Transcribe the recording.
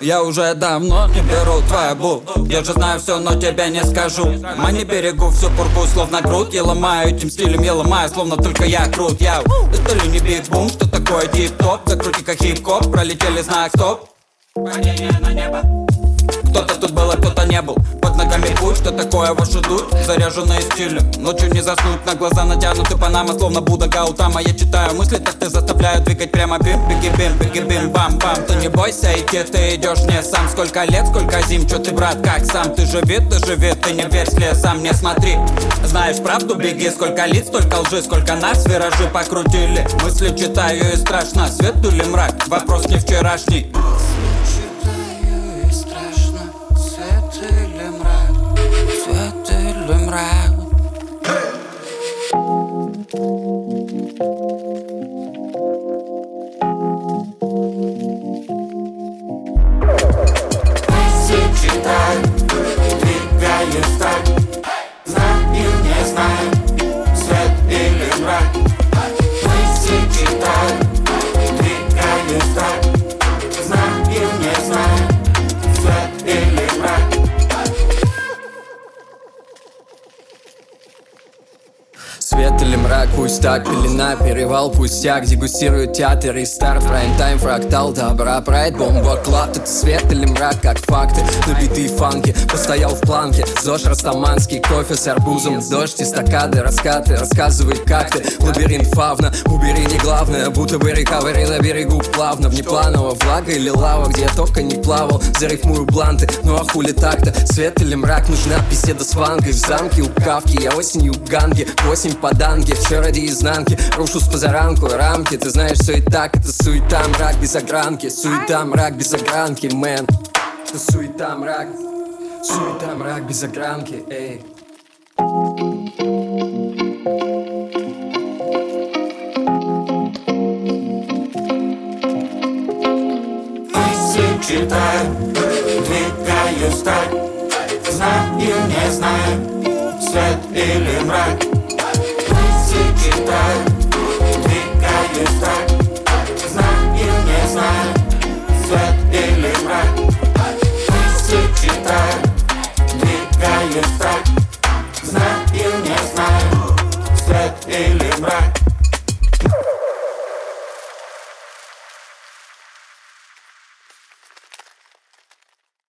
Я уже давно не беру твою. Я же знаю все, но тебе не скажу. Мы не берегу всю пургу, словно грудь. Я ломаю этим стилем, я ломаю, словно только я крут. Я это ли не биг-бум, что такое дип-топ? Закрути как хип-хоп, пролетели знак стоп. Падение на небо. Кто-то тут был, а кто-то не был. Под ногами путь, что такое ваша дуть? Заряженные стилем, ночью не заснуть. На глаза натянуты Панама, словно Будда Гаутама. Я читаю мысли, так ты заставляю двигать прямо бим, беги бим, бам-бам. Ты не бойся идти, ты идешь не сам. Сколько лет, сколько зим, чё ты, брат, как сам? Ты живи, ты не верь слезам, не смотри. Знаешь правду, беги, сколько лиц, столько лжи. Сколько нас виражи покрутили. Мысли читаю и страшно, свет или мрак? Вопрос не вчерашний. Читаю, двигаюсь так, знаю, не знаю, свет или мрак. Мысли читаю, двигаюсь так, знаю, не знаю, свет или мрак. Свет или мрак, пусть так, пелена, перевал, пустяк. Дегустирует театр и старт, прайм-тайм, фрактал, добра, прайд, бомба, клад. Это свет или мрак, как факты, набитые фанки. Постоял в планке, ЗОЖ растаманский, кофе с арбузом. Дождь, эстакады, раскаты, рассказывай, как ты. Лабиринт фавна, убери не главное. Будто бы рекавери на берегу плавно. Внепланово, влага или лава, где я только не плавал. Зарифмую бланты, ну а хули так-то. Свет или мрак, нужна беседа с вангой. В замке у Кавки, я осенью в Ганге. 8 поданки, все ради изнанки. Рушу с позаранку рамки, ты знаешь, все и так. Это суета, мрак без огранки. Суета, мрак без огранки, мэн. Это суета, мрак без огранки, эй. Мысли читаю, двигаюсь так, знаю, не знаю, свет или мрак. Мысли читаю, двигаюсь так, знаю, не знаю, свет или мрак. Мысли читаю, двигаюсь так, знаю, не знаю, свет или мрак.